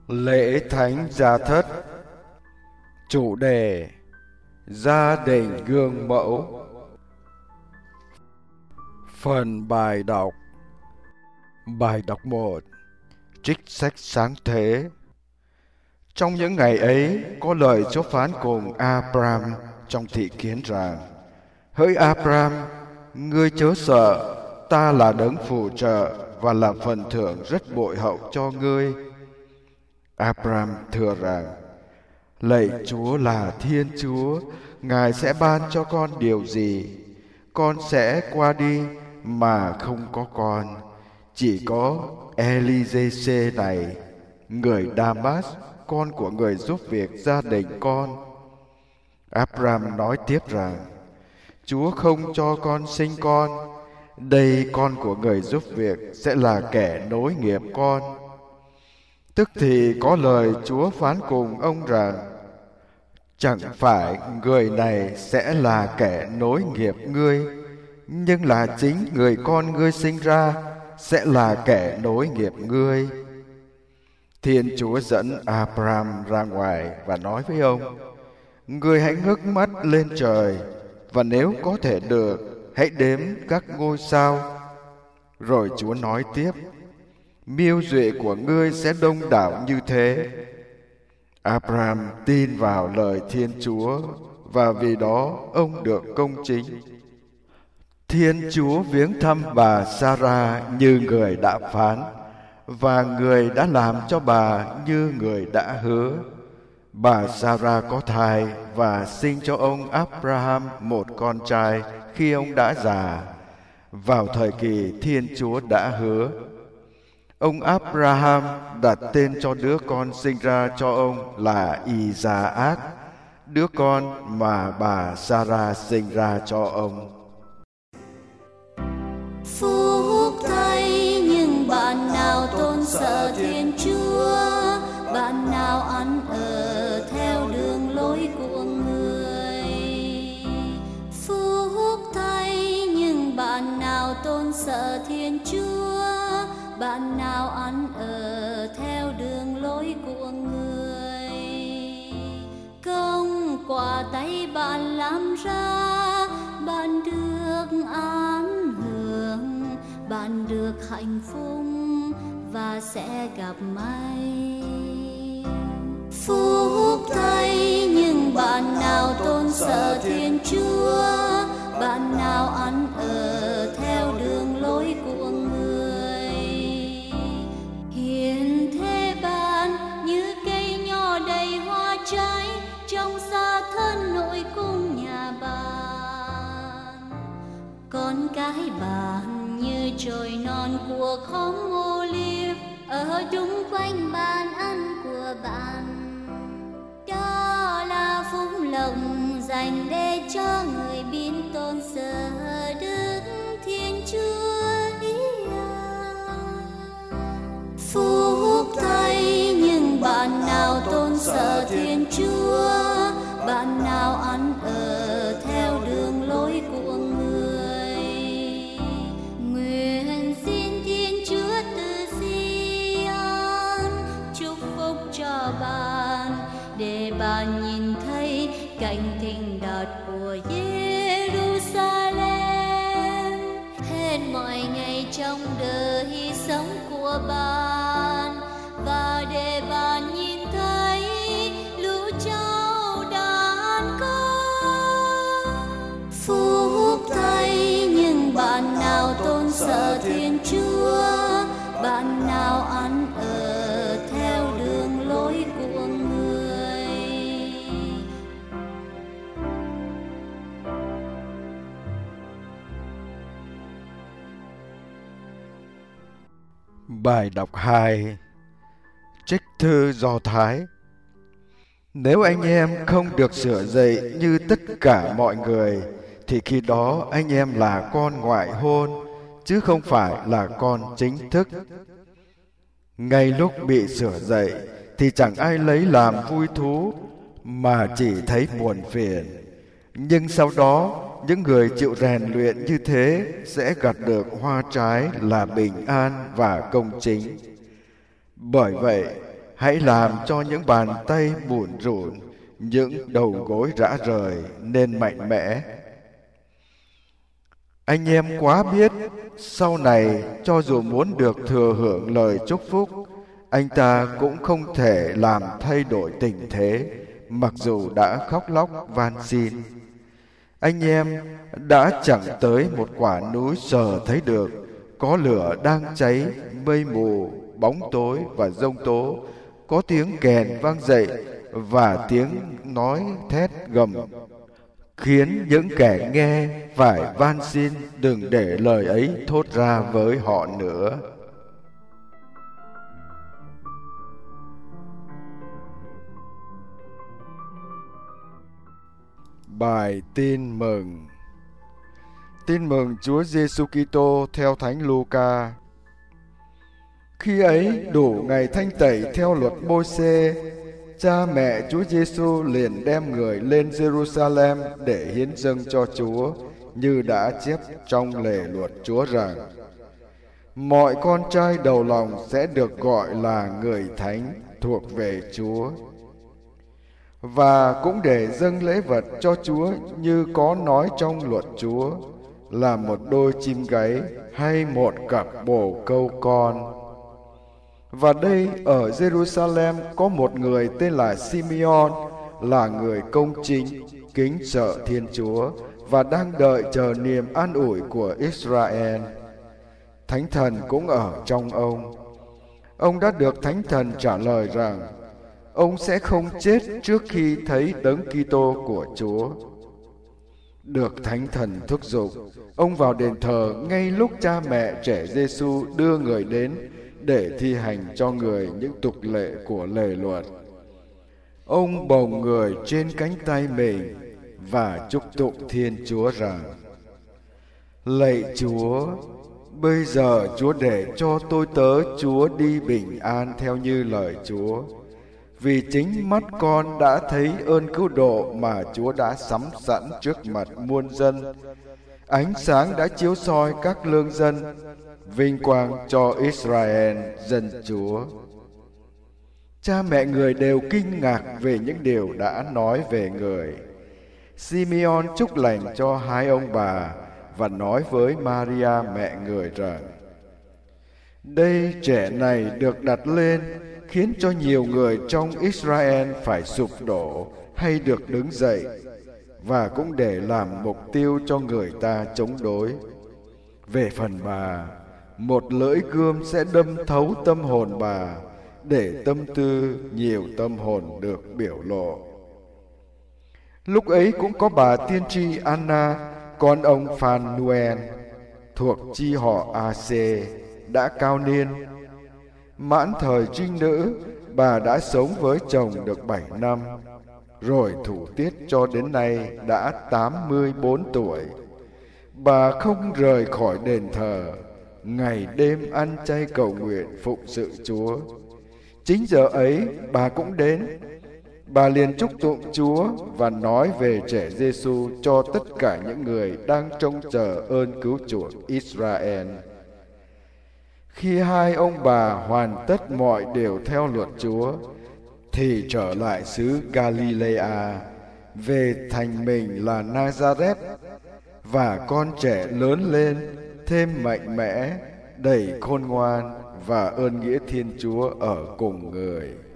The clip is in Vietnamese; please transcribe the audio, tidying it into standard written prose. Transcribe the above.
Lễ Thánh Gia Thất. Chủ đề: Gia đình gương mẫu. Phần bài đọc. Bài đọc 1. Trích sách Sáng Thế. Trong những ngày ấy, có lời Chúa phán cùng Abraham trong thị kiến rằng: Hỡi Abraham, ngươi chớ sợ, ta là đấng phù trợ và là phần thưởng rất bội hậu cho ngươi. Abraham thưa rằng: Lạy Chúa là Thiên Chúa, Ngài sẽ ban cho con điều gì? Con sẽ qua đi mà không có con, chỉ có Eli-giê-xê này, người Đa-mát, con của người giúp việc gia đình con. Abraham nói tiếp rằng: Chúa không cho con sinh con, đây con của người giúp việc sẽ là kẻ nối nghiệp con. Tức thì có lời Chúa phán cùng ông rằng: Chẳng phải người này sẽ là kẻ nối nghiệp ngươi, nhưng là chính người con ngươi sinh ra sẽ là kẻ nối nghiệp ngươi. Thiên Chúa dẫn Abraham ra ngoài và nói với ông: Ngươi hãy ngước mắt lên trời, và nếu có thể được, hãy đếm các ngôi sao. Rồi Chúa nói tiếp: Miêu duệ của ngươi sẽ đông đảo như thế. Abraham tin vào lời Thiên Chúa, và vì đó ông được công chính. Thiên Chúa viếng thăm bà Sarah như người đã phán, và người đã làm cho bà như người đã hứa. Bà Sarah có thai và sinh cho ông Abraham một con trai khi ông đã già, vào thời kỳ Thiên Chúa đã hứa. Ông Abraham đặt tên cho đứa con sinh ra cho ông là Isaac, đứa con mà bà Sarah sinh ra cho ông. Phúc thay những bạn nào tôn sợ Thiên Chúa, bạn nào ăn ở theo đường lối của người. Phúc thay những bạn nào tôn sợ Thiên Chúa, bạn nào ăn ở theo đường lối của người. Công quả tay bạn làm ra, bạn được an hưởng, bạn được hạnh phúc và sẽ gặp may. Phúc thay những bạn nào tôn sợ Thiên Chúa, bạn nào ăn ở theo đường lối của người. Hiện thế bạn như cây nho đầy hoa trái trong xa thân nội cung nhà bạn. Con cái bạn như chồi non của khóm olive ở đúng quanh bàn ăn của bạn. Đó là phúc lộc dành để cho người biết tôn sợ Đức Thiên Chúa. Phúc thay những bạn nào tôn sợ Thiên Chúa, bạn nào ăn ở theo đường lối của người. Nguyện xin Thiên Chúa từ Sion chúc phúc cho bạn, để bạn nhìn thấy cảnh thịnh đạt của Jerusalem hết mọi ngày trong đời sống của bạn, và để bạn nhìn thấy lũ cháu đàn con. Phúc thay những bạn nào tôn sợ Thiên Chúa, bạn nào ăn ở theo đường lối của người. Bài đọc 2. Trích thư Do Thái. Nếu anh em không được sửa dạy như tất cả mọi người, thì khi đó anh em là con ngoại hôn, chứ không phải là con chính thức. Ngay lúc bị sửa dạy thì chẳng ai lấy làm vui thú, mà chỉ thấy buồn phiền. Nhưng sau đó, những người chịu rèn luyện như thế sẽ gặt được hoa trái là bình an và công chính. Bởi vậy, hãy làm cho những bàn tay bủn rủn, những đầu gối rã rời nên mạnh mẽ. Anh em quá biết, sau này cho dù muốn được thừa hưởng lời chúc phúc, anh ta cũng không thể làm thay đổi tình thế, mặc dù đã khóc lóc van xin. Anh em đã chẳng tới một quả núi sờ thấy được, có lửa đang cháy, mây mù, bóng tối và giông tố, có tiếng kèn vang dậy và tiếng nói thét gầm, khiến những kẻ nghe phải van xin đừng để lời ấy thốt ra với họ nữa. Bài Tin Mừng. Tin mừng Chúa Giêsu Kitô theo Thánh Luca. Khi ấy đủ ngày thanh tẩy theo luật Môi-se, cha mẹ Chúa Giêsu liền đem người lên Jerusalem để hiến dâng cho Chúa, như đã chép trong lề luật Chúa rằng: mọi con trai đầu lòng sẽ được gọi là người thánh thuộc về Chúa. Và cũng để dâng lễ vật cho Chúa như có nói trong luật Chúa, là một đôi chim gáy hay một cặp bồ câu con. Và đây ở Jerusalem có một người tên là Simeon, là người công chính, kính sợ Thiên Chúa và đang đợi chờ niềm an ủi của Israel. Thánh Thần cũng ở trong ông. Ông đã được Thánh Thần trả lời rằng ông sẽ không chết trước khi thấy Đấng Kitô của Chúa. Được Thánh Thần thúc giục, ông vào đền thờ ngay lúc cha mẹ trẻ Giêsu đưa người đến để thi hành cho người những tục lệ của lề luật. Ông bồng người trên cánh tay mình và chúc tụng Thiên Chúa rằng: lạy Chúa, bây giờ Chúa để cho tôi tớ Chúa đi bình an theo như lời Chúa, vì chính mắt con đã thấy ơn cứu độ mà Chúa đã sắm sẵn trước mặt muôn dân. Ánh sáng đã chiếu soi các lương dân, vinh quang cho Israel dân Chúa. Cha mẹ người đều kinh ngạc về những điều đã nói về người. Simeon chúc lành cho hai ông bà và nói với Maria mẹ người rằng: đây trẻ này được đặt lên khiến cho nhiều người trong Israel phải sụp đổ hay được đứng dậy, và cũng để làm mục tiêu cho người ta chống đối. Về phần bà, một lưỡi gươm sẽ đâm thấu tâm hồn bà, để tâm tư nhiều tâm hồn được biểu lộ. Lúc ấy cũng có bà tiên tri Anna, con ông Phanuel, thuộc chi họ A-xê, đã cao niên. Mãn thời trinh nữ, bà đã sống với chồng được 7 năm, rồi thủ tiết cho đến nay đã 84 tuổi. Bà không rời khỏi đền thờ, ngày đêm ăn chay cầu nguyện phụng sự Chúa. Chính giờ ấy bà cũng đến. Bà liền chúc tụng Chúa và nói về trẻ Giêsu cho tất cả những người đang trông chờ ơn cứu chuộc Israel. Khi hai ông bà hoàn tất mọi điều theo luật Chúa, thì trở lại xứ Galilea, về thành mình là Nazareth, và con trẻ lớn lên thêm mạnh mẽ, đầy khôn ngoan và ơn nghĩa Thiên Chúa ở cùng người.